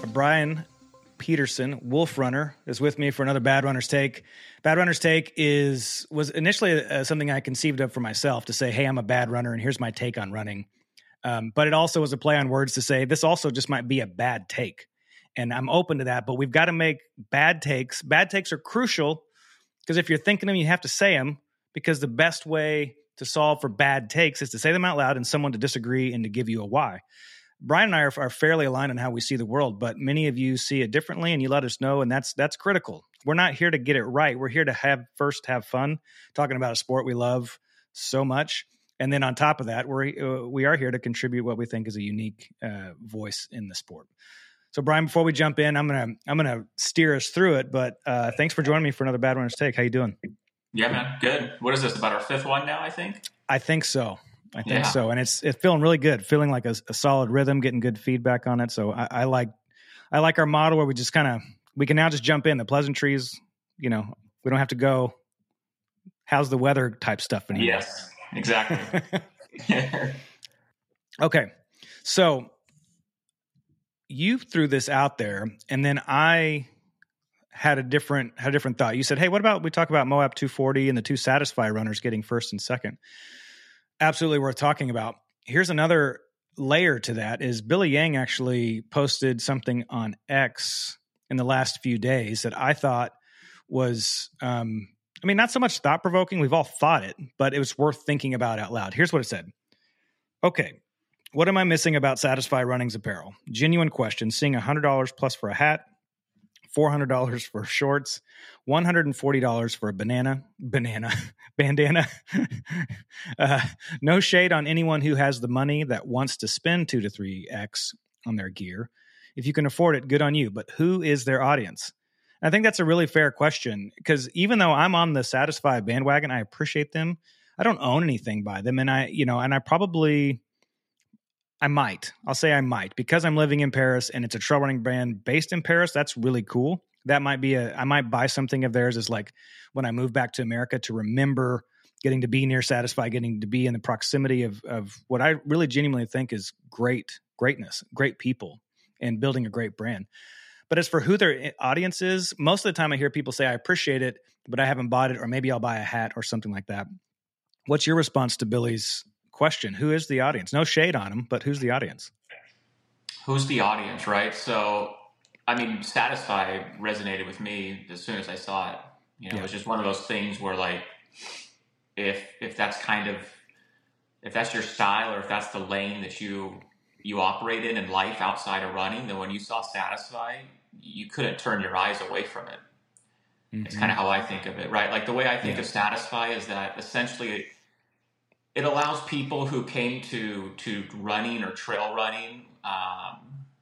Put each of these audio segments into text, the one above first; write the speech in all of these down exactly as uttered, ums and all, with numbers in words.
Brian Peterson, Wolf Runner, is with me for another Bad Runner's Take. Bad Runner's Take is was initially uh, something I conceived of for myself to say, hey, I'm a bad runner and here's my take on running. Um, but it also was a play on words to say this also just might be a bad take. And I'm open to that, but we've got to make bad takes. Bad takes are crucial because if you're thinking them, you have to say them, because the best way to solve for bad takes is to say them out loud and someone to disagree and to give you a why. Brian and I are, are fairly aligned on how we see the world, but many of you see it differently, and you let us know, and that's that's critical. We're not here to get it right. We're here to have first have fun, talking about a sport we love so much, and then on top of that, we're uh, we are here to contribute what we think is a unique uh, voice in the sport. So, Brian, before we jump in, I'm gonna I'm gonna steer us through it. But uh, thanks for joining me for another Bad Runner's Take. How you doing? Yeah, man, good. What is this? About our fifth one now, I think. I think so. I think yeah. so. And it's it's feeling really good, feeling like a, a solid rhythm, getting good feedback on it. So I, I like I like our model where we just kind of, we can now just jump in. The pleasantries, you know, we don't have to go, how's the weather type stuff anymore. Yes, exactly. Okay. So you threw this out there, and then I had a different had a different thought. You said, hey, what about we talk about Moab two forty and the two Satisfy runners getting first and second? Absolutely worth talking about. Here's another layer to that is Billy Yang actually posted something on X in the last few days that I thought was, um, I mean, not so much thought-provoking. We've all thought it, but it was worth thinking about out loud. Here's what it said. Okay, what am I missing about Satisfy Running's apparel? Genuine question. Seeing one hundred dollars plus for a hat, four hundred dollars for shorts, one hundred forty dollars for a banana, banana, bandana. uh, no shade on anyone who has the money that wants to spend two to three X on their gear. If you can afford it, good on you. But who is their audience? And I think that's a really fair question, because even though I'm on the Satisfy bandwagon, I appreciate them. I don't own anything by them. And I, you know, and I probably, I might, I'll say I might, because I'm living in Paris and it's a trail running brand based in Paris. That's really cool. That might be a, I might buy something of theirs as like when I move back to America to remember getting to be near Satisfy, getting to be in the proximity of, of what I really genuinely think is great, greatness, great people, and building a great brand. But as for who their audience is, most of the time I hear people say, I appreciate it, but I haven't bought it, or maybe I'll buy a hat or something like that. What's your response to Billy's question? Who is the audience? No shade on them, but who's the audience? Who's the audience, right? So, I mean, Satisfy resonated with me as soon as I saw it. You know, yeah. It was just one of those things where, like, if if that's kind of, if that's your style, or if that's the lane that you you operate in in life outside of running, then when you saw Satisfy, you couldn't turn your eyes away from it. Mm-hmm. It's kind of how I think of it, right? Like, the way I think yeah. of Satisfy is that essentially it, it allows people who came to to running or trail running um,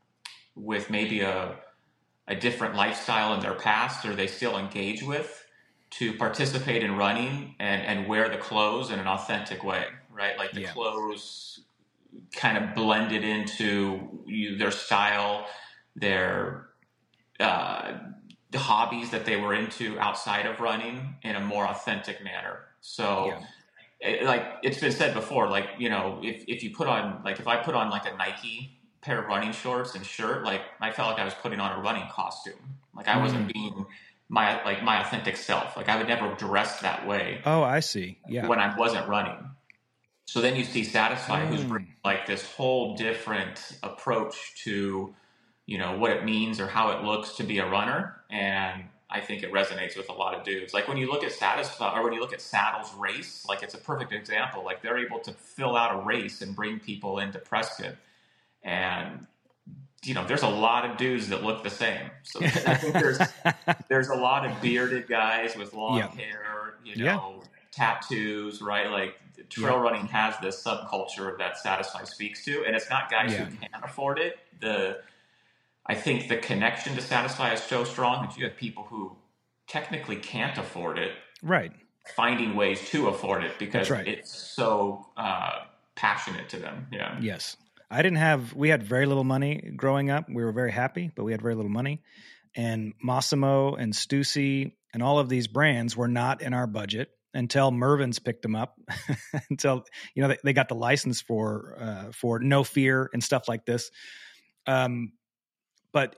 with maybe a a different lifestyle in their past, or they still engage with, to participate in running and, and wear the clothes in an authentic way, right? Like the yeah. clothes kind of blended into you, their style, their uh, the hobbies that they were into outside of running in a more authentic manner. So yeah. it, like it's been said before, like, you know, if, if you put on, like if I put on like a Nike pair of running shorts and shirt, like I felt like I was putting on a running costume. Like I wasn't mm. being my, like my authentic self. Like I would never dress that way. Oh, I see. Yeah. When I wasn't running. So then you see Satisfy, mm. who's bringing like this whole different approach to, you know, what it means or how it looks to be a runner. And I think it resonates with a lot of dudes. Like when you look at Satisfy, or when you look at Saddle's race, like it's a perfect example. Like they're able to fill out a race and bring people into Prescott. And, you know, there's a lot of dudes that look the same. So I think there's there's a lot of bearded guys with long yeah. hair, you know, yeah. tattoos, right? Like trail yeah. running has this subculture that Satisfy speaks to, and it's not guys yeah. who can't afford it. The I think the connection to Satisfy is so strong that you have people who technically can't afford it, right? Finding ways to afford it because right. it's so uh, passionate to them. Yeah. Yes. I didn't have, we had very little money growing up. We were very happy, but we had very little money. And Massimo and Stussy and all of these brands were not in our budget until Mervyn's picked them up, until, you know, they, they got the license for, uh, for No Fear and stuff like this. Um, but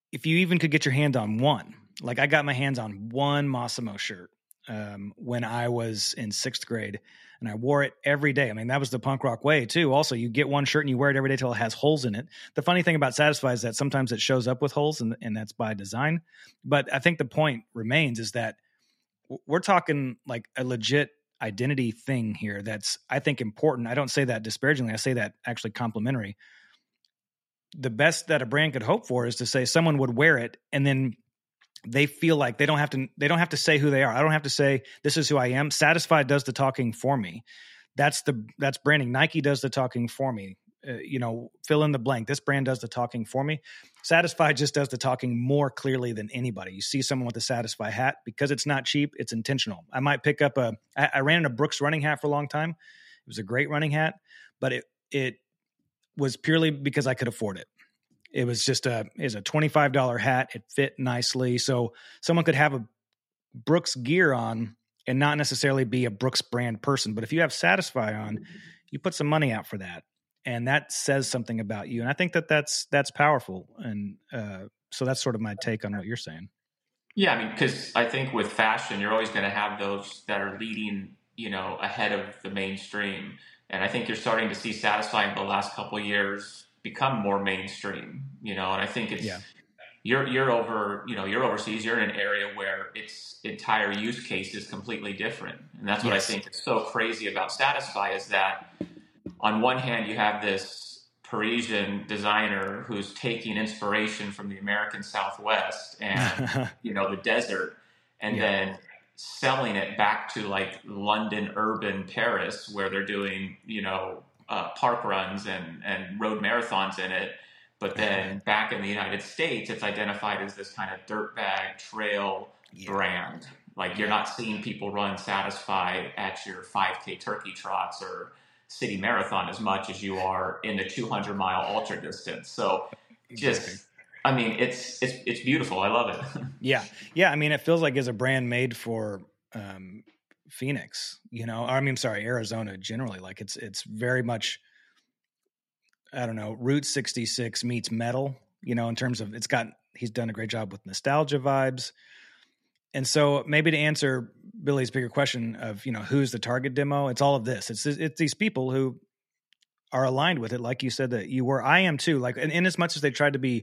if you even could get your hand on one, like I got my hands on one Massimo shirt um, when I was in sixth grade, and I wore it every day. I mean, that was the punk rock way too. Also, you get one shirt and you wear it every day till it has holes in it. The funny thing about Satisfy is that sometimes it shows up with holes, and, and that's by design. But I think the point remains is that we're talking like a legit identity thing here that's, I think, important. I don't say that disparagingly. I say that actually complimentary. The best that a brand could hope for is to say someone would wear it and then they feel like they don't have to, they don't have to say who they are. I don't have to say, this is who I am. Satisfy does the talking for me. That's the, that's branding. Nike does the talking for me. Uh, you know, fill in the blank. This brand does the talking for me. Satisfy just does the talking more clearly than anybody. You see someone with a Satisfy hat, because it's not cheap, it's intentional. I might pick up a, I, I ran in a Brooks running hat for a long time. It was a great running hat, but it, it was purely because I could afford it. It was just a, it was a twenty-five dollars hat. It fit nicely. So someone could have a Brooks gear on and not necessarily be a Brooks brand person. But if you have Satisfy on, you put some money out for that. And that says something about you. And I think that that's, that's powerful. And uh, so that's sort of my take on what you're saying. Yeah. I mean, cause I think with fashion, you're always going to have those that are leading, you know, ahead of the mainstream. And I think you're starting to see Satisfy in the last couple of years become more mainstream, you know, and I think it's, yeah. you're, you're over, you know, you're overseas, you're in an area where its entire use case is completely different. And that's what yes. I think is so crazy about Satisfy is that, on one hand, you have this Parisian designer who's taking inspiration from the American Southwest and, you know, the desert, and yeah. then selling it back to like London, urban Paris, where they're doing, you know, uh, park runs and, and road marathons in it. But then back in the United States, it's identified as this kind of dirtbag trail yeah. brand. Like you're not seeing people run Satisfy at your five K turkey trots or city marathon as much as you are in the two hundred mile ultra distance. So just, I mean, it's, it's, it's beautiful. I love it. yeah. Yeah. I mean, it feels like it's a brand made for, um, Phoenix, you know, I mean, sorry, Arizona generally. Like it's, it's very much, I don't know, Route sixty-six meets metal, you know, in terms of, it's got, he's done a great job with nostalgia vibes. And so maybe to answer Billy's bigger question of, you know, who's the target demo, it's all of this. It's it's these people who are aligned with it. Like you said that you were, I am too. Like, and in as much as they tried to be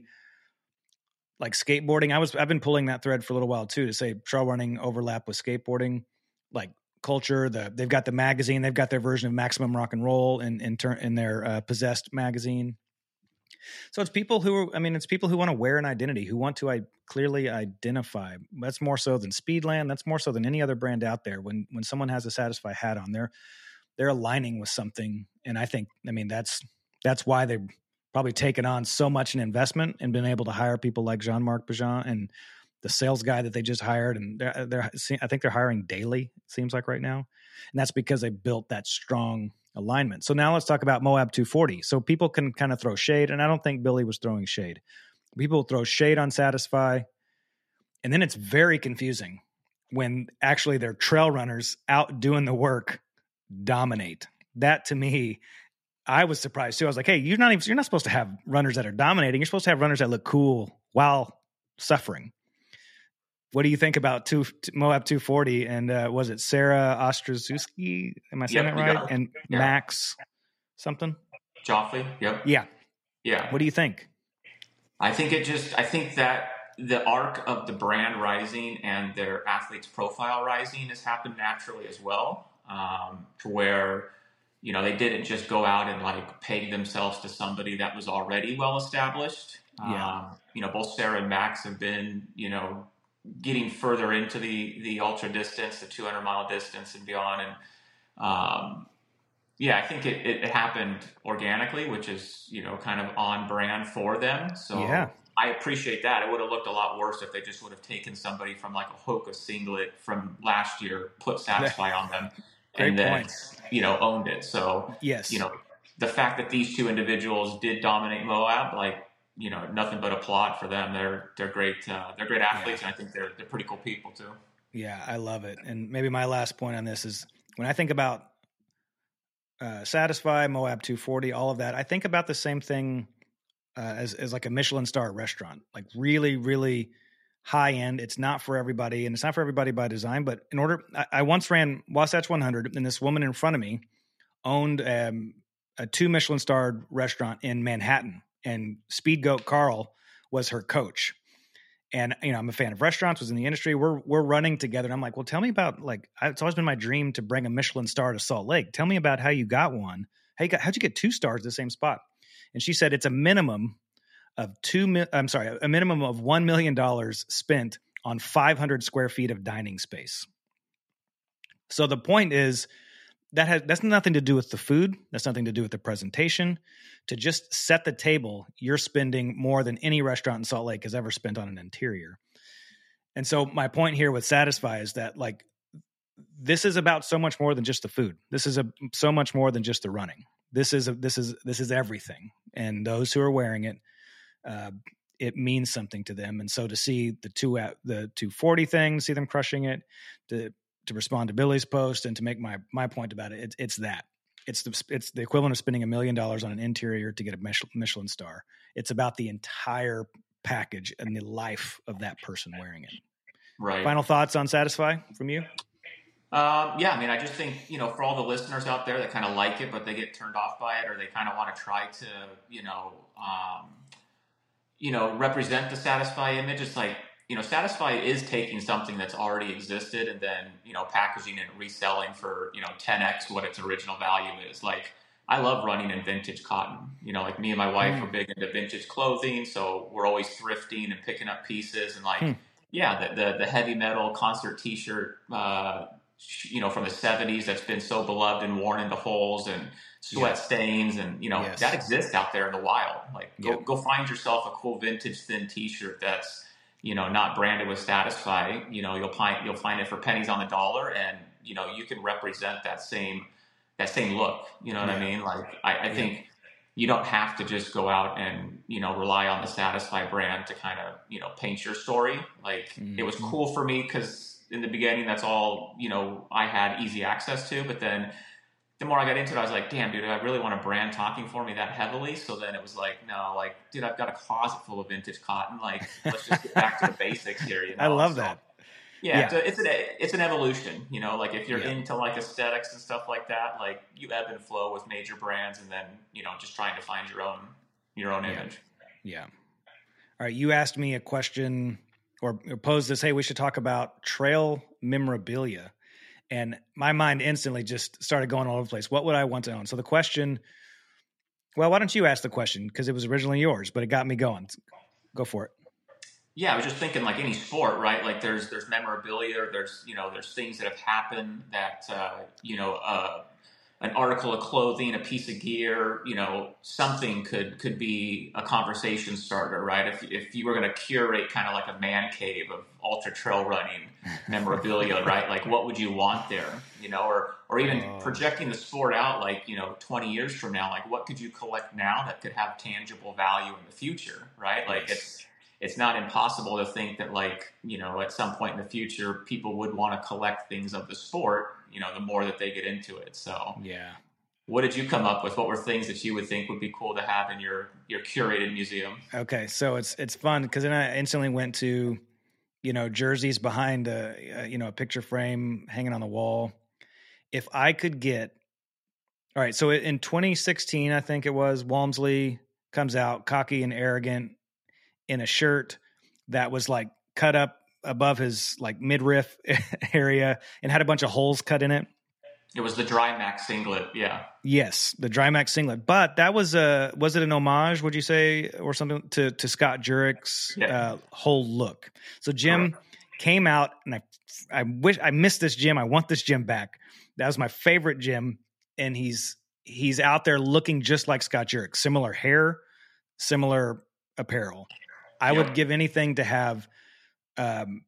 like skateboarding, I was, I've been pulling that thread for a little while too, to say trail running overlap with skateboarding, like culture. The they've got the magazine, they've got their version of Maximum Rock and Roll in in, turn, in their uh, Possessed magazine. So it's people who are, I mean, it's people who want to wear an identity, who want to I, clearly identify. That's more so than Speedland. That's more so than any other brand out there. When when someone has a Satisfy hat on, they're they're aligning with something. And I think, I mean, that's that's why they've probably taken on so much an investment and been able to hire people like Jean-Marc Pageant and the sales guy that they just hired. And they're, they're I think they're hiring daily, it seems like right now. And that's because they built that strong alignment. So now let's talk about Moab two forty. So people can kind of throw shade, and I don't think Billy was throwing shade. People throw shade on Satisfy, and then it's very confusing when actually their trail runners out doing the work dominate. That to me, I was surprised too. I was like, hey, you're not even, you're not supposed to have runners that are dominating. You're supposed to have runners that look cool while suffering. What do you think about two, Moab two forty and uh, was it Sarah Ostrozewski? Am I saying yep, that right? And yeah. Max something? Joffrey, yep. Yeah. Yeah. What do you think? I think it just, I think that the arc of the brand rising and their athletes' profile rising has happened naturally as well, um, to where, you know, they didn't just go out and like peg themselves to somebody that was already well established. Yeah. Um, you know, both Sarah and Max have been, you know, getting further into the, the ultra distance, the two hundred mile distance and beyond. And, um, yeah, I think it, it happened organically, which is, you know, kind of on brand for them. So yeah. I appreciate that. It would have looked a lot worse if they just would have taken somebody from like a Hoka singlet from last year, put Satisfy on them, and then, point. you know, owned it. So, yes, you know, the fact that these two individuals did dominate Moab, like, you know, nothing but applaud for them. They're they're great. Uh, they're great athletes, yeah. and I think they're they're pretty cool people too. Yeah, I love it. And maybe my last point on this is when I think about uh, Satisfy, Moab two forty, all of that, I think about the same thing uh, as, as like a Michelin star restaurant, like really, really high end. It's not for everybody, and it's not for everybody by design, but in order, I, I once ran Wasatch one hundred, and this woman in front of me owned um, a two Michelin starred restaurant in Manhattan, and Speed Goat Carl was her coach. And, you know, I'm a fan of restaurants, was in the industry. We're, we're running together. And I'm like, well, tell me about, like, it's always been my dream to bring a Michelin star to Salt Lake. Tell me about how you got one. How you got, how'd you get two stars at the same spot? And she said, it's a minimum of two, I'm sorry, a minimum of one million dollars spent on five hundred square feet of dining space. So the point is that has, that's nothing to do with the food. That's nothing to do with the presentation. To just set the table, you're spending more than any restaurant in Salt Lake has ever spent on an interior. And so my point here with Satisfy is that, like, this is about so much more than just the food. This is a so much more than just the running. This is a, this is this is everything. And those who are wearing it, uh, it means something to them. And so to see the two the two forty thing, to see them crushing it, to to respond to Billy's post, and to make my my point about it, it it's that. It's the it's the equivalent of spending a million dollars on an interior to get a Michelin star. It's about the entire package and the life of that person wearing it. Right. Final thoughts on Satisfy from you? Um, yeah, I mean, I just think, you know, for all the listeners out there that kind of like it, but they get turned off by it, or they kind of want to try to, you know, um, you know, represent the Satisfy image. It's like, you know, Satisfy is taking something that's already existed and then, you know, packaging and reselling for, you know, ten X what its original value is. Like, I love running in vintage cotton. You know, like me and my wife mm. are big into vintage clothing, so we're always thrifting and picking up pieces. And like, mm. yeah, the, the the heavy metal concert T-shirt, uh, you know, from the seventies that's been so beloved and worn into holes and sweat yeah. stains, and you know yes. that exists out there in the wild. Like, go yep. go find yourself a cool vintage thin T-shirt that's, you know, not branded with Satisfy. You know, you'll find you'll find it for pennies on the dollar, and you know you can represent that same that same look. You know what yeah. I mean? Like, I, I yeah. think you don't have to just go out and, you know, rely on the Satisfy brand to kind of, you know, paint your story. Like, mm-hmm. it was cool for me because in the beginning, that's all, you know, I had easy access to. But then the more I got into it, I was like, damn, dude, I really want a brand talking for me that heavily. So then it was like, no, like, dude, I've got a closet full of vintage cotton. Like, let's just get back to the basics here. You know? I love so, that. Yeah, yeah. It's, a, it's an it's an evolution. You know, like if you're yeah. into like aesthetics and stuff like that, like you ebb and flow with major brands, and then, you know, just trying to find your own your own yeah. image. Yeah. All right. You asked me a question or, or posed this, hey, we should talk about trail memorabilia. And my mind instantly just started going all over the place. What would I want to own? So the question, well, why don't you ask the question? Because it was originally yours, but it got me going. Go for it. Yeah, I was just thinking, like any sport, right? Like there's there's memorabilia, there's, you know, there's things that have happened that, uh, you know, uh, an article of clothing, a piece of gear, you know, something could could be a conversation starter, right? If if you were going to curate kind of like a man cave of ultra trail running memorabilia, right? Like, what would you want there, you know? Or or even oh. projecting the sport out, like, you know, twenty years from now, like what could you collect now that could have tangible value in the future, right? Like yes. it's it's not impossible to think that, like, you know, at some point in the future, people would want to collect things of the sport, you know, the more that they get into it. So yeah. What did you come up with? What were things that you would think would be cool to have in your, your curated museum? Okay. So it's, it's fun because then I instantly went to, you know, jerseys behind a, a, you know, a picture frame hanging on the wall. If I could get, all right. So in twenty sixteen, I think it was, Walmsley comes out cocky and arrogant in a shirt that was like cut up above his like midriff area and had a bunch of holes cut in it. It was the Drymax singlet. Yeah. Yes. The Drymax singlet. But that was a, was it an homage, would you say, or something to, to Scott Jurek's yeah. uh, whole look? So Jim Correct. came out, and I, I wish I missed this Jim. I want this Jim back. That was my favorite Jim. And he's, he's out there looking just like Scott Jurek, similar hair, similar apparel. I yep. would give anything to have um,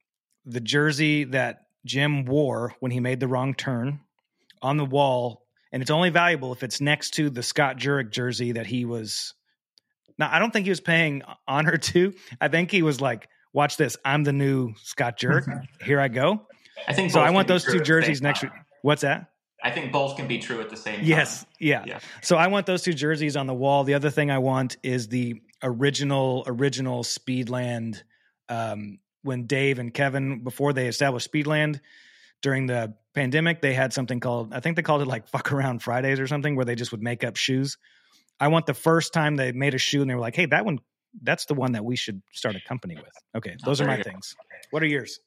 the jersey that Jim wore when he made the wrong turn on the wall. And it's only valuable if it's next to the Scott Jurek jersey that he was. Now, I don't think he was paying honor to. I think he was like, watch this. I'm the new Scott Jurek. Here I go. I think so. I want those two jerseys next to. What's that? I think both can be true at the same time. Yes. Yeah. Yeah. So I want those two jerseys on the wall. The other thing I want is the original, original Speedland. Um, when Dave and Kevin, before they established Speedland during the pandemic, they had something called, I think they called it like Fuck Around Fridays or something, where they just would make up shoes. I want the first time they made a shoe and they were like, hey, that one, that's the one that we should start a company with. Okay. Those Oh, are there my you go. things. What are yours?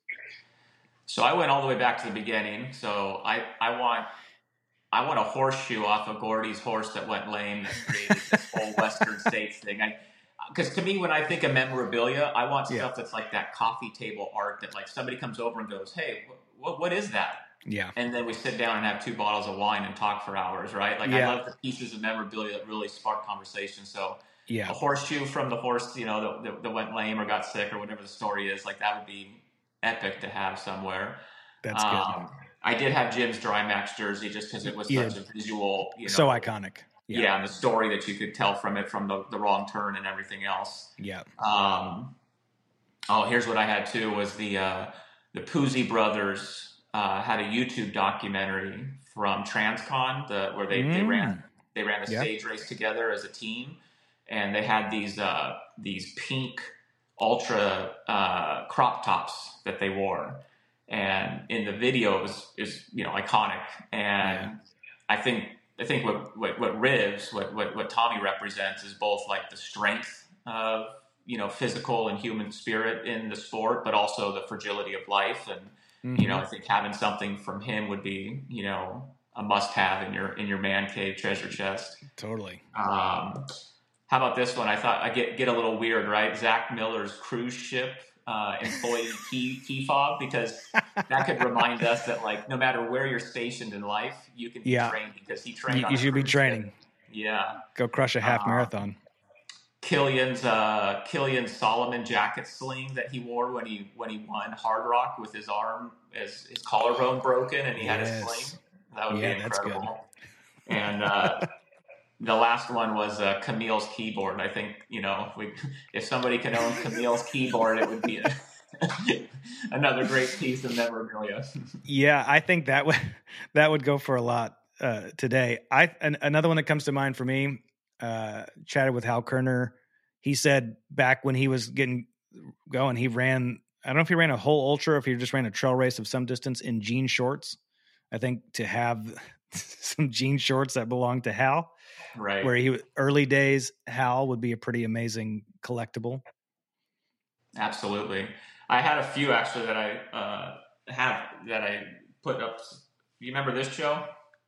So I went all the way back to the beginning. So I, I want I want a horseshoe off of Gordy's horse that went lame that created this whole Western States thing. I because to me, when I think of memorabilia, I want stuff Yeah. that's like that coffee table art that like somebody comes over and goes, "Hey, what what is that?" Yeah. And then we sit down and have two bottles of wine and talk for hours, right? Like Yeah. I love the pieces of memorabilia that really spark conversation. So Yeah. a horseshoe from the horse, you know, that, that, that went lame or got sick or whatever the story is, like that would be epic to have somewhere. That's good. Um, I did have Jim's Drymax jersey just because it was Yeah. such a visual, you know, So iconic. yeah. Yeah. and the story that you could tell from it, from the, the wrong turn and everything else. Yeah. Um, oh, here's what I had too was the uh, the Puzzi brothers uh, had a YouTube documentary from Transcon, the where they, Mm. they ran they ran a Yeah. stage race together as a team, and they had these uh, these pink ultra uh, crop tops that they wore. And in the video, it was is you know iconic, and Yeah. I think I think what what, what Rivs, what, what what Tommy represents is both like the strength of you know physical and human spirit in the sport, but also the fragility of life. And Mhm. you know, I think having something from him would be you know a must have in your in your man cave treasure chest. Totally. Um, how about this one? I thought I get get a little weird, right? Zach Miller's cruise ship uh, employee key key fob, because that could remind us that like no matter where you're stationed in life, you can be Yeah. trained, because he trained. You, on you a should be cruise training. ship. Yeah. Go crush a half Uh, marathon. Killian's uh, Killian's Solomon jacket sling that he wore when he when he won Hard Rock with his arm, his his collarbone broken, and he had a Yes. sling. That would Yeah, be that's good. incredible. And uh, the last one was uh, Camille's keyboard. I think you know if, we, if somebody can own Camille's keyboard, it would be a, another great piece of memorabilia. Yeah, I think that would that would go for a lot uh, today. I an, another one that comes to mind for me. Uh, chatted with Hal Kerner. He said back when he was getting going, he ran. I don't know if he ran a whole ultra, or if he just ran a trail race of some distance in jean shorts. I think to have some jean shorts that belonged to Hal, Right. where he early days Hal would be a pretty amazing collectible. Absolutely. I had a few actually that I uh, have that I put up. You remember this show?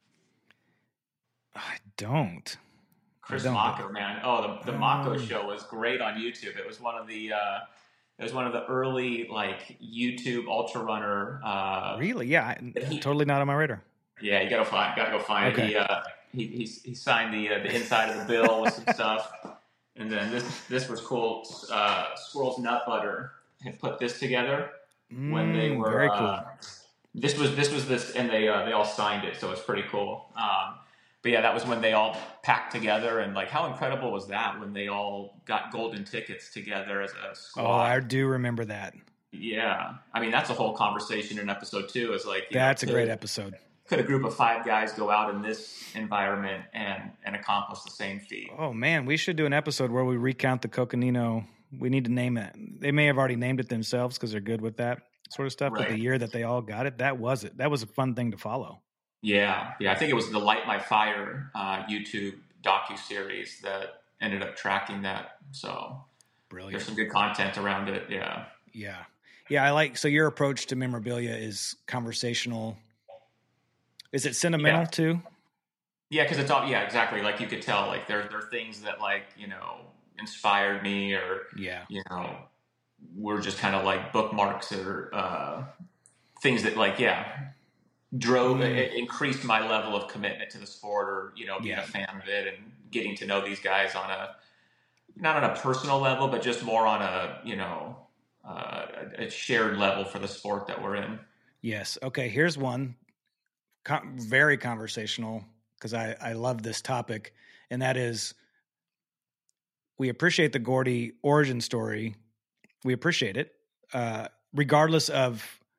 I don't. Chris I don't. Mako, man. Oh, the, the Mako Oh. show was great on YouTube. It was one of the uh, it was one of the early like YouTube ultra runner. Uh, Really? Yeah, I, he- totally not on my radar. yeah, you gotta find, gotta go find Okay. it. He, uh, he he he signed the uh, the inside of the bill with some stuff, and then this this was cool. Uh, Squirrel's Nut Butter had put this together when they Mm, were very cool. uh, this was this was this and they uh, they all signed it, so it's pretty cool. Um, but yeah, that was when they all packed together, and like how incredible was that when they all got golden tickets together as a squad. Oh, I do remember that. Yeah, I mean that's a whole conversation in episode two. Is like you That's a know, great could- episode. Could a group of five guys go out in this environment and and accomplish the same feat? Oh man, we should do an episode where we recount the Coconino. We need to name it. They may have already named it themselves because they're good with that sort of stuff. But Right. the year that they all got it, that was it. That was a fun thing to follow. Yeah, yeah. I think it was the Light My Fire uh, YouTube docu series that ended up tracking that. So Brilliant. there's some good content around it. Yeah. Yeah. Yeah, I like so your approach to memorabilia is conversational. Is it sentimental Yeah. too? Yeah, because it's all yeah, exactly. Like you could tell, like there there are things that like you know inspired me, or Yeah. you know were just kind of like bookmarks or uh, things that like yeah drove Mm. it increased my level of commitment to the sport, or you know being Yeah. a fan of it and getting to know these guys on a not on a personal level, but just more on a you know uh, a, a shared level for the sport that we're in. Yes. Okay, here's one. Con- very conversational because I, I love this topic, and that is we appreciate the Gordy origin story. We appreciate it, uh, regardless of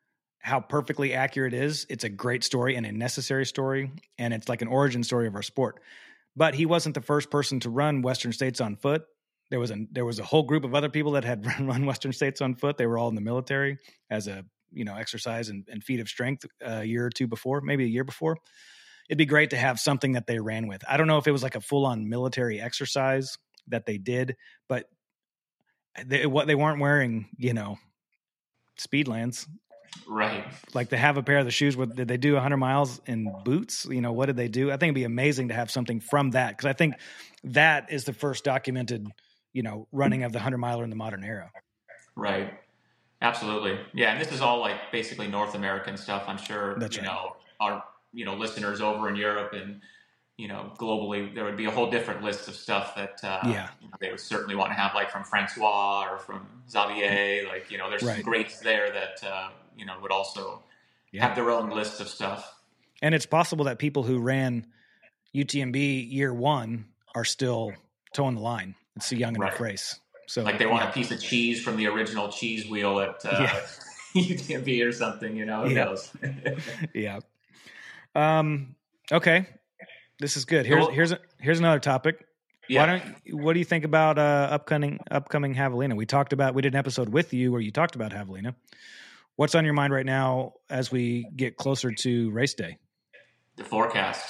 how perfectly accurate it is. It's a great story and a necessary story, and it's like an origin story of our sport. But he wasn't the first person to run Western States on foot. There was a there was a whole group of other people that had run Western States on foot. They were all in the military as a you know exercise and, and feat of strength a year or two before, maybe a year before. It'd be great to have something that they ran with. I don't know if it was like a full on military exercise that they did, but they, what they weren't wearing, you know, Speedlands. Right. Like to have a pair of the shoes. With, did they do one hundred miles in boots? You know, what did they do? I think it'd be amazing to have something from that, because I think that is the first documented, you know, running of the hundred miler in the modern era. Right. Absolutely. Yeah. And this is all like basically North American stuff. I'm sure, That's you right. know, our, you know, listeners over in Europe and, you know, globally, there would be a whole different list of stuff that uh, yeah. you know, they would certainly want to have, like from Francois or from Xavier. Like, you know, there's right. some greats there that, uh, you know, would also yeah. have their own list of stuff. And it's possible that people who ran U T M B year one are still towing the line. It's a young enough right. race. So like they want yeah. a piece of cheese from the original cheese wheel at uh, yeah. U T M B or something, you know, who yeah. knows? yeah. Um, okay. This is good. Here's, well, here's, a, here's another topic. Yeah. Why don't, what do you think about uh, upcoming, upcoming Javelina? We talked about, we did an episode with you where you talked about Javelina. What's on your mind right now as we get closer to race day? The forecast.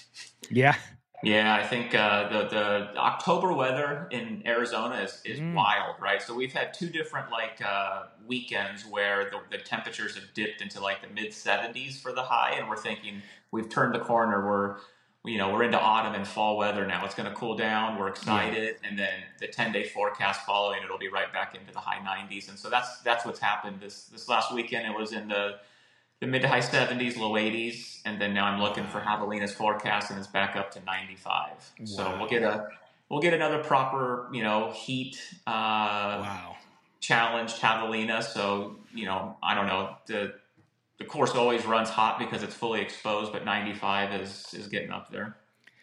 Yeah. Yeah, I think uh, the the October weather in Arizona is, is mm. wild, right? So we've had two different like uh, weekends where the, the temperatures have dipped into like the mid seventies for the high, and we're thinking we've turned the corner. We're you know we're into autumn and fall weather now. It's going to cool down. We're excited, yeah. and then the ten day forecast following it'll be right back into the high nineties, and so that's that's what's happened this this last weekend. It was in the the mid to high seventies, low eighties, and then now I'm looking for Javelina's forecast, and it's back up to ninety-five. Wow. So we'll get a we'll get another proper you know heat uh, wow. challenge Javelina. So you know I don't know the the course always runs hot because it's fully exposed, but ninety-five is is getting up there.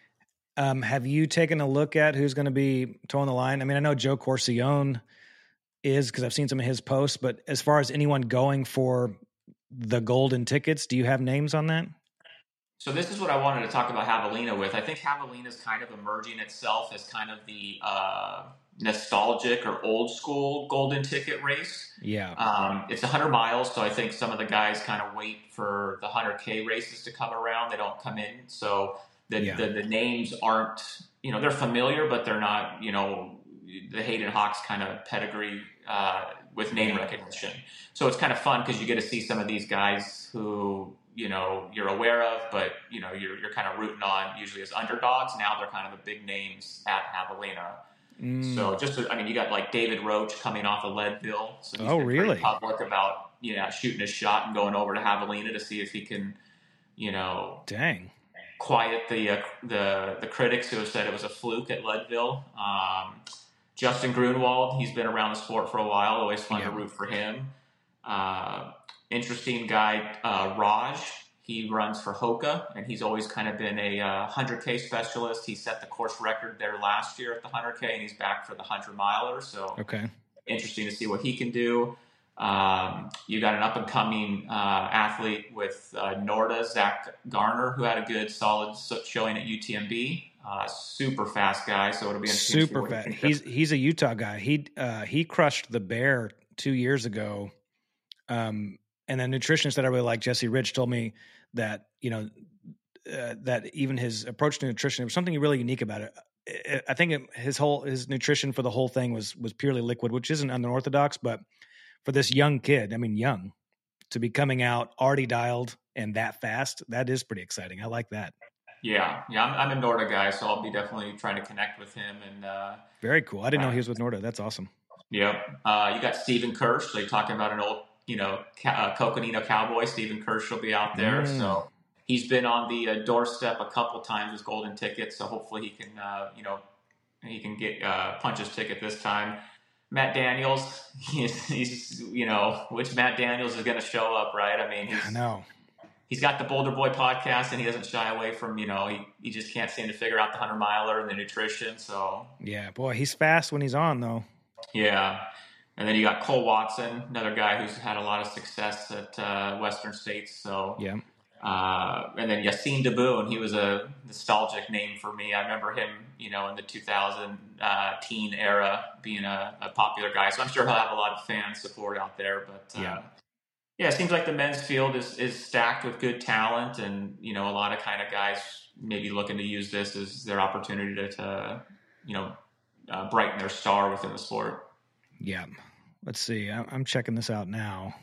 Um, have you taken a look at who's going to be towing the line? I mean, I know Joe Corcione is because I've seen some of his posts, but as far as anyone going for the golden tickets, do you have names on that? So this is what I wanted to talk about Javelina with. I think Javelina is kind of emerging itself as kind of the uh, nostalgic or old school golden ticket race. Yeah. Um, it's one hundred miles, so I think some of the guys kind of wait for the one hundred K races to come around. They don't come in. So the, yeah. the, the names aren't, you know, they're familiar, but they're not, you know, the Hayden Hawks kind of pedigree uh, with name recognition. So it's kind of fun because you get to see some of these guys who, you know, you're aware of, but, you know, you're, you're kind of rooting on usually as underdogs. Now they're kind of the big names at Javelina. Mm. So just, to, I mean, you got like David Roach coming off of Leadville. So he's oh, been really? pretty public about, you know, shooting his shot and going over to Javelina to see if he can, you know, dang, quiet the, uh, the, the critics who have said it was a fluke at Leadville. Um, Justin Grunwald, he's been around the sport for a while. Always fun yeah. to root for him. Uh, interesting guy, uh, Raj. He runs for Hoka, and he's always kind of been a uh, one hundred K specialist. He set the course record there last year at the one hundred K, and he's back for the one hundred miler. So okay. interesting to see what he can do. Um, you got an up-and-coming uh, athlete with uh, Norda, Zach Garner, who had a good, solid showing at U T M B. Uh, super fast guy, so it'll be interesting. Super fast. He's he's a Utah guy. He uh, he crushed the Bear two years ago. Um, and a nutritionist that I really like, Jesse Ridge, told me that you know uh, that even his approach to nutrition, there was something really unique about it. I think it, his whole his nutrition for the whole thing was was purely liquid, which isn't unorthodox, but for this young kid, I mean young, to be coming out already dialed and that fast, that is pretty exciting. I like that. Yeah, yeah, I'm, I'm a Norda guy, so I'll be definitely trying to connect with him. And uh, very cool. I didn't uh, know he was with Norda. That's awesome. Yep. Uh, you got Stephen Kirsch. So you're talking about an old, you know, uh, Coconino cowboy. Stephen Kirsch will be out there. Mm. So he's been on the uh, doorstep a couple times with golden tickets. So hopefully he can, uh, you know, he can get uh, punch his ticket this time. Matt Daniels, he's, he's you know, which Matt Daniels is going to show up, right? I mean, he's, I know. He's got the Boulder Boy podcast, and he doesn't shy away from, you know, he, he just can't seem to figure out the hundred miler and the nutrition. So yeah, boy, he's fast when he's on, though. Yeah, And then you got Cole Watson, another guy who's had a lot of success at uh, Western States. So Yeah. Uh, and then Yassine Daboun, he was a nostalgic name for me. I remember him, you know, in the two thousand uh, teen era being a, a popular guy. So I'm sure he'll have a lot of fan support out there. But uh, Yeah. yeah, it seems like the men's field is, is stacked with good talent, and, you know, a lot of kind of guys maybe looking to use this as their opportunity to, to you know, uh, brighten their star within the sport. Yeah. Let's see. I'm checking this out now.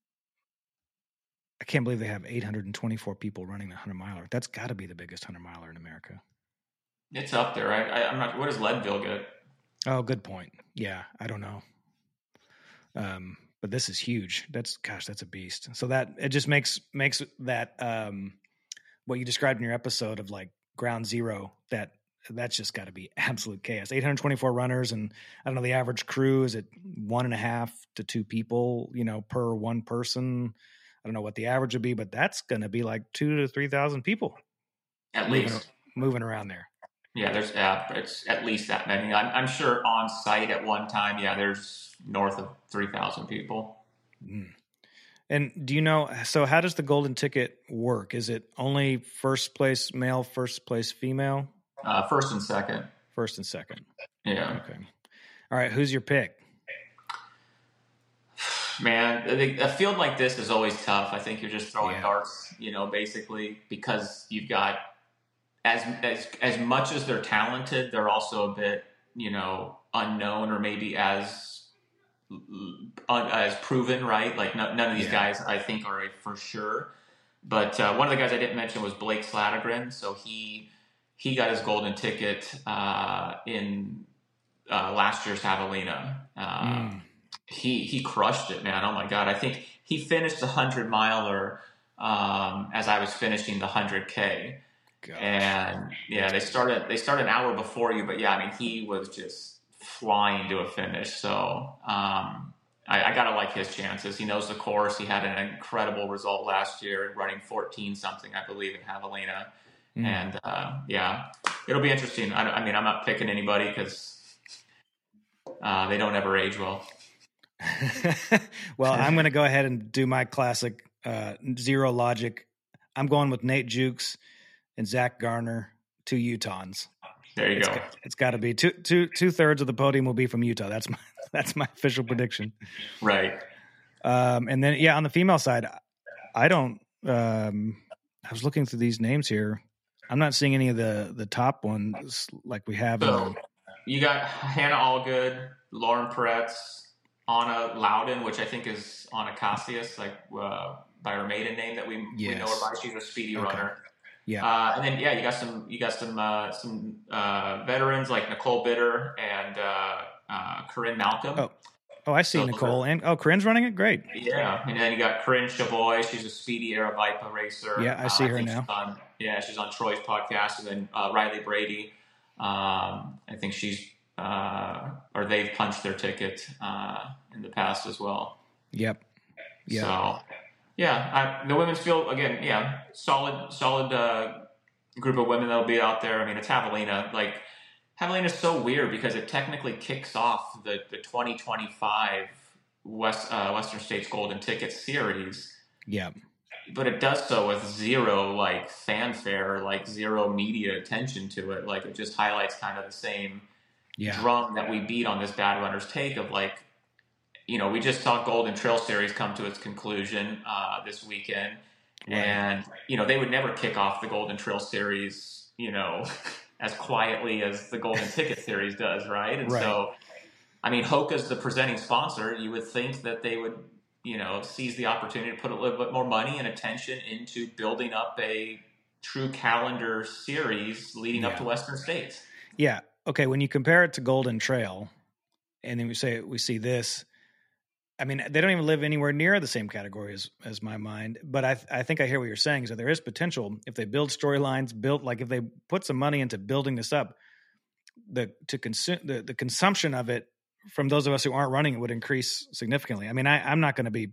I can't believe they have eight hundred twenty-four people running the hundred miler. That's got to be the biggest hundred miler in America. It's up there. I, I, I'm not. What does Leadville get? Oh, good point. Yeah, I don't know. Um, but this is huge. That's gosh, that's a beast. So that it just makes makes that um, what you described in your episode of like ground zero. That that's just got to be absolute chaos. eight hundred twenty-four runners, and I don't know, the average crew is at one and a half to two people, you know, per one person. I don't know what the average would be, but that's going to be like two to three thousand people at moving, least moving around there. Yeah, there's uh, it's at least that many. I'm, I'm sure on site at one time, yeah, there's north of three thousand people. Mm. And do you know? So, how does the golden ticket work? Is it only first place male, first place female? Uh, first and second. First and second. Yeah. Okay. All right. Who's your pick? Man, a field like this is always tough. I think you're just throwing yeah. darts, you know, basically, because you've got as as as much as they're talented, they're also a bit, you know, unknown or maybe as uh, as proven, right? Like no, none of these yeah. guys, I think, are a for sure. But uh, one of the guys I didn't mention was Blake Slattergren. So he he got his golden ticket uh, in uh, last year's Javelina. Uh, mm. He he crushed it, man. Oh my God. I think he finished the hundred miler um, as I was finishing the hundred K. Gosh. And yeah, they started they started an hour before you, but yeah, I mean, he was just flying to a finish. So um, I, I gotta like his chances. He knows the course. He had an incredible result last year, running fourteen something, I believe, in Javelina. Mm. And uh, yeah, it'll be interesting. I, I mean, I'm not picking anybody because uh, they don't ever age well. Well, I'm going to go ahead and do my classic uh, zero logic. I'm going with Nate Jukes and Zach Garner, two Utahns. There you it's go. Got, it's got to be two, two, two thirds of the podium will be from Utah. That's my that's my official prediction. Right. Um, and then yeah, on the female side, I don't. Um, I was looking through these names here. I'm not seeing any of the the top ones like we have. So in the, you got Hannah Allgood, Lauren Peretz, Anna Loudon, which I think is Anna Cassius, like uh, by her maiden name that we, yes. we know her by. She's a speedy okay. runner. Yeah, uh, and then yeah, you got some you got some uh, some uh, veterans like Nicole Bitter and uh, uh, Corinne Malcolm. Oh, oh, I see so, Nicole and oh, Corinne's running it. Great. Yeah, and then you got Corinne Chavoy. She's a speedy Aravaipa racer. Yeah, I see uh, her I now. She's on, yeah, she's on Troy's podcast, and then uh, Riley Brady. Um, I think she's. Uh, or they've punched their ticket uh, in the past as well. Yep. Yep. So, yeah, I, the women's field, again, yeah, solid, solid uh, group of women that'll be out there. I mean, it's Javelina. Like, Javelina is so weird because it technically kicks off the, the twenty twenty-five West, uh, Western States Golden Ticket Series. Yeah. But it does so with zero, like, fanfare, like, zero media attention to it. Like, it just highlights kind of the same yeah. drum that we beat on this Bad Runners Take of like, you know, we just saw Golden Trail Series come to its conclusion uh, this weekend. Right. And, you know, they would never kick off the Golden Trail Series, you know, as quietly as the Golden Ticket Series does, right? And right. so, I mean, Hoka's the presenting sponsor. You would think that they would, you know, seize the opportunity to put a little bit more money and attention into building up a true calendar series leading yeah. up to Western States. Yeah. Okay, when you compare it to Golden Trail, and then we say we see this, I mean, they don't even live anywhere near the same category as, as my mind. But I I think I hear what you're saying. So there is potential if they build storylines, built like if they put some money into building this up, the to consume the, the consumption of it from those of us who aren't running it would increase significantly. I mean, I, I'm not going to be,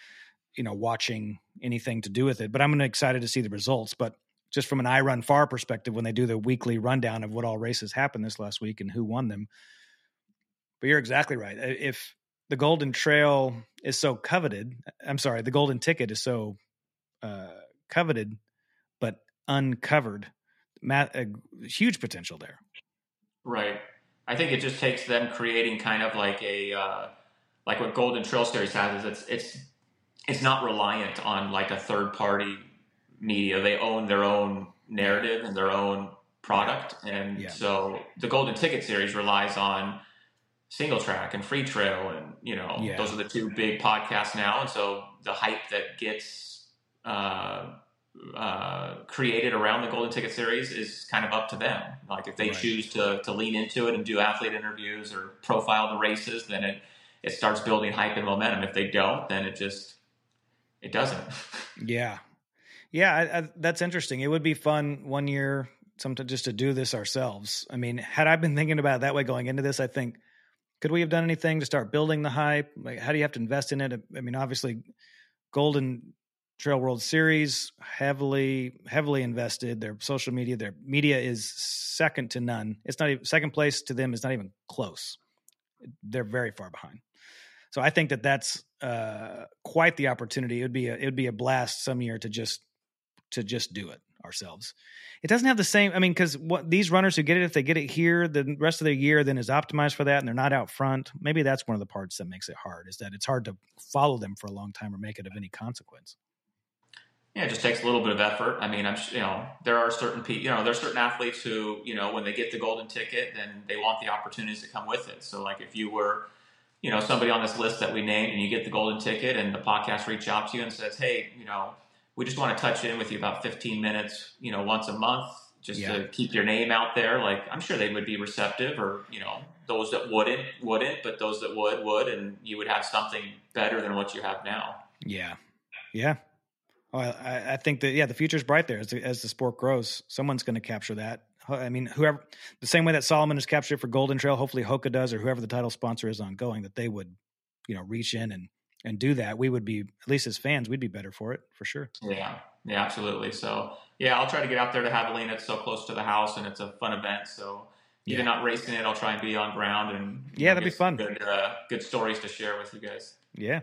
you know, watching anything to do with it, but I'm excited to see the results. But just from an I Run Far perspective, when they do the weekly rundown of what all races happened this last week and who won them. But you're exactly right. If the Golden Trail is so coveted. I'm sorry, the Golden Ticket is so uh, coveted, but uncovered. Matt, a huge potential there. Right. I think it just takes them creating kind of like a uh, like what Golden Trail Series has is it's it's it's not reliant on like a third party media. They own their own narrative and their own product, and Yeah. so the Golden Ticket Series relies on Single Track and Free Trail, and you know Yeah. those are the two big podcasts now, and so the hype that gets uh, uh, created around the Golden Ticket Series is kind of up to them. Like if they Right. choose to to lean into it and do athlete interviews or profile the races, then it it starts building hype and momentum. If they don't, then it just it doesn't. Yeah. Yeah, I, I, that's interesting. It would be fun one year some to just to do this ourselves. I mean, had I been thinking about it that way going into this, I think, could we have done anything to start building the hype? Like, how do you have to invest in it? I mean, obviously, Golden Trail World Series, heavily, heavily invested. Their social media, their media is second to none. It's not even second place to them is not even close. They're very far behind. So I think that that's uh, quite the opportunity. It would be a, it would be a blast some year to just to just do it ourselves. It doesn't have the same. I mean, because what these runners who get it, if they get it here, the rest of their year then is optimized for that, and they're not out front. Maybe that's one of the parts that makes it hard. Is that it's hard to follow them for a long time or make it of any consequence. Yeah, it just takes a little bit of effort. I mean, I'm you know there are certain people, you know, there's certain athletes who, you know, when they get the golden ticket, then they want the opportunities that come with it. So, like if you were, you know, somebody on this list that we named, and you get the golden ticket, and the podcast reach out to you and says, hey, you know, we just want to touch in with you about fifteen minutes, you know, once a month, just Yeah. to keep your name out there. Like, I'm sure they would be receptive, or, you know, those that wouldn't, wouldn't, but those that would, would, and you would have something better than what you have now. Yeah. Yeah. Well, I, I think that, yeah, the future's bright there as the, as the sport grows. Someone's going to capture that. I mean, whoever, the same way that Solomon has captured it for Golden Trail, hopefully Hoka does, or whoever the title sponsor is ongoing, that they would, you know, reach in and, and do that. We would be, at least as fans, we'd be better for it, for sure. Yeah, yeah, absolutely. So, yeah, I'll try to get out there to Javelina. It's so close to the house, and it's a fun event. So, even Yeah. not racing it, I'll try and be on ground, and you Yeah, know, that'd be get fun. some Good, uh, good stories to share with you guys. Yeah.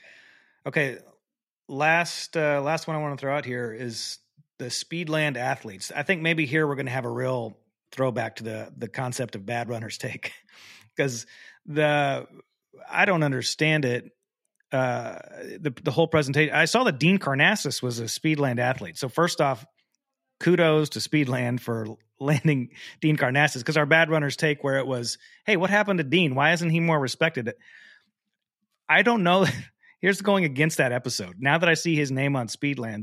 Okay. Last, uh, last one I want to throw out here is the Speedland athletes. I think maybe here we're going to have a real throwback to the, the concept of bad runners take, because the, I don't understand it. Uh, the, the whole presentation, I saw that Dean Karnazes was a Speedland athlete. So first off, kudos to Speedland for landing Dean Karnazes, because our bad runners take where it was, hey, what happened to Dean? Why isn't he more respected? I don't know. Here's going against that episode. Now that I see his name on Speedland,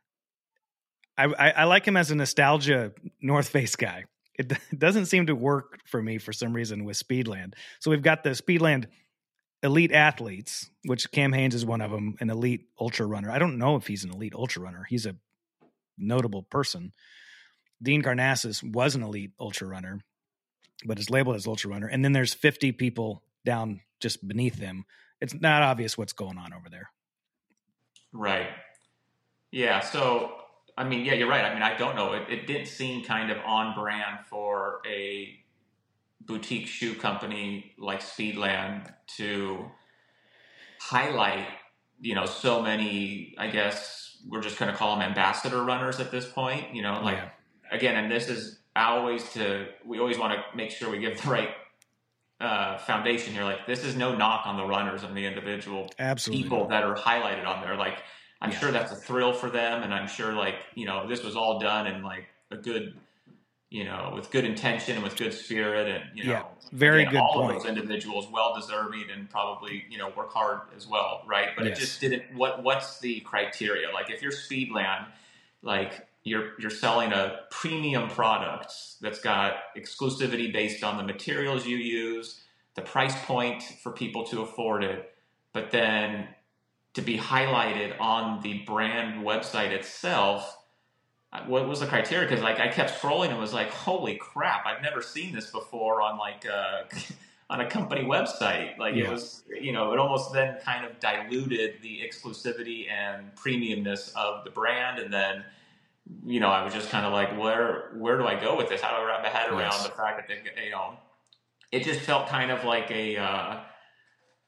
I, I, I like him as a nostalgia North Face guy. It, it doesn't seem to work for me for some reason with Speedland. So we've got the Speedland elite athletes, which Cam Hanes is one of them, an elite ultra runner. I don't know if he's an elite ultra runner. He's a notable person. Dean Karnazes was an elite ultra runner, but is labeled as ultra runner. And then there's fifty people down just beneath them. It's not obvious what's going on over there. Right. Yeah. So, I mean, yeah, you're right. I mean, I don't know. It, it did seem kind of on brand for a boutique shoe company like Speedland to highlight, you know, so many, I guess we're just going to call them ambassador runners at this point, you know, like, Yeah. again, and this is always to, we always want to make sure we give the right uh, foundation here. Like, this is no knock on the runners and the individual Absolutely people not. that are highlighted on there. Like, I'm Yeah. sure that's a thrill for them. And I'm sure, like, you know, this was all done in like a good, you know, with good intention and with good spirit, and, you know, Yeah, very again, good all point. of those individuals well deserving and probably, you know, work hard as well. Right. But Yes. it just didn't, what, what's the criteria? Like, if you're Speedland, like you're, you're selling a premium product that's got exclusivity based on the materials you use, the price point for people to afford it, but then to be highlighted on the brand website itself, what was the criteria? Because like I kept scrolling and was like, holy crap, I've never seen this before on like uh, on a company website. Like Yeah. it was, you know, it almost then kind of diluted the exclusivity and premiumness of the brand. And then, you know, I was just kind of like, where where do I go with this? How do I wrap my head around Yes. the fact that they, you know, it just felt kind of like a, uh,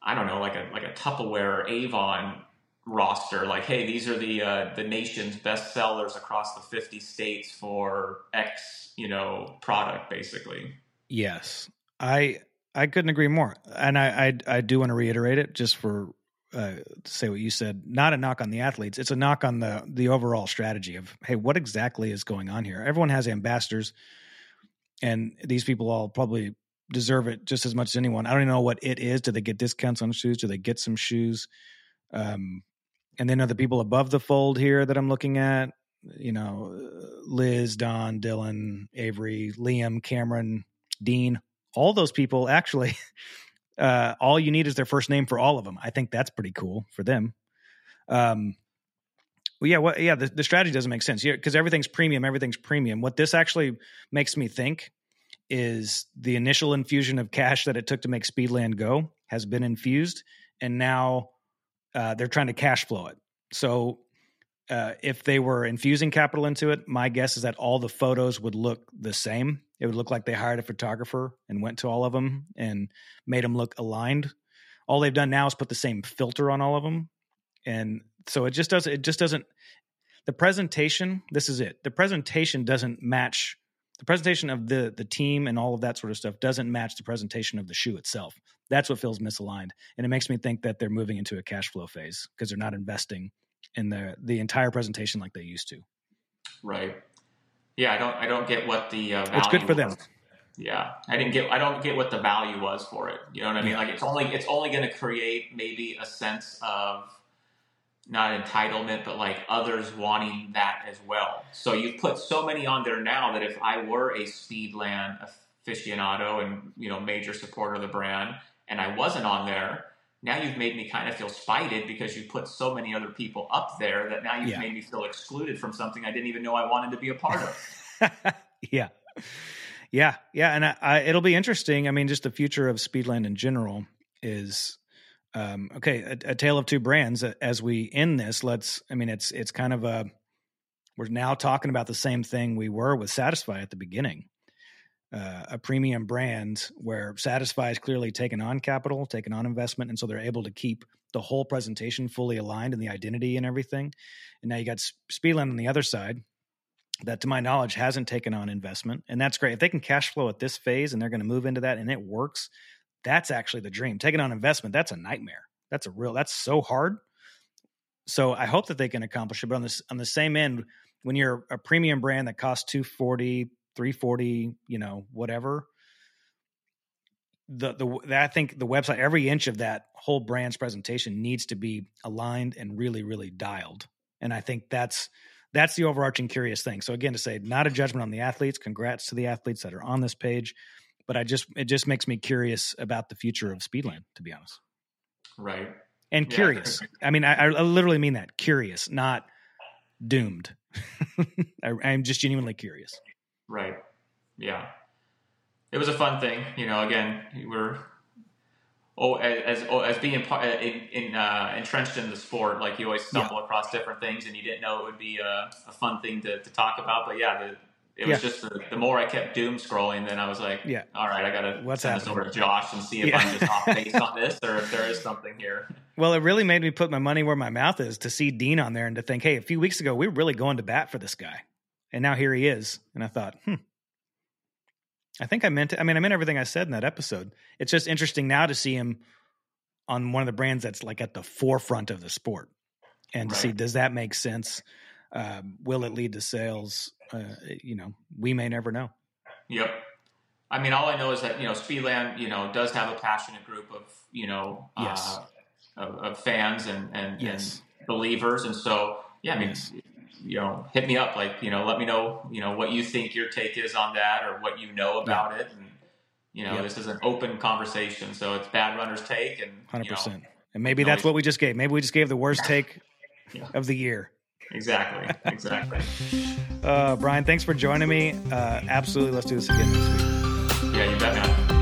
I don't know, like a, like a Tupperware or Avon roster. Like, hey, these are the, uh, the nation's best sellers across the fifty states for X, you know, product basically. Yes. I, I couldn't agree more. And I, I, I do want to reiterate it just for, uh, to say what you said, not a knock on the athletes. It's a knock on the, the overall strategy of, hey, what exactly is going on here? Everyone has ambassadors, and these people all probably deserve it just as much as anyone. I don't even know what it is. Do they get discounts on shoes? Do they get some shoes? Um, and then are the people above the fold here that I'm looking at, you know, Liz, Don, Dylan, Avery, Liam, Cameron, Dean, all those people actually, uh, all you need is their first name for all of them. I think that's pretty cool for them. Um, well, yeah, well, yeah, the, the strategy doesn't make sense. Yeah, because everything's premium, everything's premium. What this actually makes me think is the initial infusion of cash that it took to make Speedland go has been infused, and now uh, they're trying to cash flow it. So uh, if they were infusing capital into it, my guess is that all the photos would look the same. It would look like they hired a photographer and went to all of them and made them look aligned. All they've done now is put the same filter on all of them. And so it just doesn't, it just doesn't, the presentation, this is it. The presentation doesn't match, the presentation of the the team and all of that sort of stuff doesn't match the presentation of the shoe itself. That's what feels misaligned. And it makes me think that they're moving into a cash flow phase because they're not investing in the the entire presentation like they used to. Right. Yeah, I don't I don't get what the uh, value It's good for them. was. Yeah, I didn't get I don't get what the value was for it. You know what I mean? Yeah. Like it's only it's only going to create maybe a sense of not entitlement, but like others wanting that as well. So you've put so many on there now that if I were a Speedland aficionado and, you know, major supporter of the brand and I wasn't on there, now you've made me kind of feel spited because you put so many other people up there that now you've Yeah. made me feel excluded from something I didn't even know I wanted to be a part of. yeah. Yeah. Yeah. And I, I, it'll be interesting. I mean, just the future of Speedland in general is, um, okay, a, a tale of two brands. As we end this, let's, I mean, it's, it's kind of a, we're now talking about the same thing we were with Satisfy at the beginning. Uh, a premium brand where Satisfy is clearly taken on capital, taken on investment. And so they're able to keep the whole presentation fully aligned in the identity and everything. And now you got Speedland on the other side that, to my knowledge, hasn't taken on investment. And that's great. If they can cash flow at this phase and they're going to move into that and it works, that's actually the dream. Taking on investment, that's a nightmare. That's a real, that's so hard. So I hope that they can accomplish it. But on this, on the same end, when you're a premium brand that costs two forty, three forty, you know, whatever, the, the, I think the website, every inch of that whole brand's presentation needs to be aligned and really, really dialed. And I think that's, that's the overarching curious thing. So again, to say, not a judgment on the athletes, congrats to the athletes that are on this page, but I just, it just makes me curious about the future of Speedland, to be honest. Right. And Yeah. curious. I mean, I, I literally mean that, curious, not doomed. I, I'm just genuinely curious. Right. Yeah. It was a fun thing. You know, again, we're, oh, as, as, oh, as being part, in, in, uh, entrenched in the sport, like you always stumble Yeah. across different things and you didn't know it would be a, a fun thing to, to talk about. But yeah, the, it was Yeah. just the, the more I kept doom scrolling, then I was like, Yeah. all right, I got to What's send this happening? over to Josh and see if Yeah. I'm just off base on this or if there is something here. Well, it really made me put my money where my mouth is to see Dean on there and to think, hey, a few weeks ago, we were really going to bat for this guy. And now here he is. And I thought, hmm, I think I meant it. I mean, I meant everything I said in that episode. It's just interesting now to see him on one of the brands that's like at the forefront of the sport and to Right. see, does that make sense? Um, will it lead to sales? Uh, you know, we may never know. Yep. I mean, all I know is that, you know, Speedland, you know, does have a passionate group of, you know, Yes. uh, of, of fans and, and, Yes. and believers. And so, yeah, I mean, Yes. you know, hit me up, like, you know, let me know, you know, what you think your take is on that or what you know about it. And, you know, Yep. this is an open conversation. So it's Bad Runner's take. And, one hundred you know, percent. And maybe you that's always- what we just gave. Maybe we just gave the worst take Yeah. of the year. exactly. Exactly. Uh, Brian, thanks for joining me. Uh, absolutely. Let's do this again next week. Yeah, you bet, man.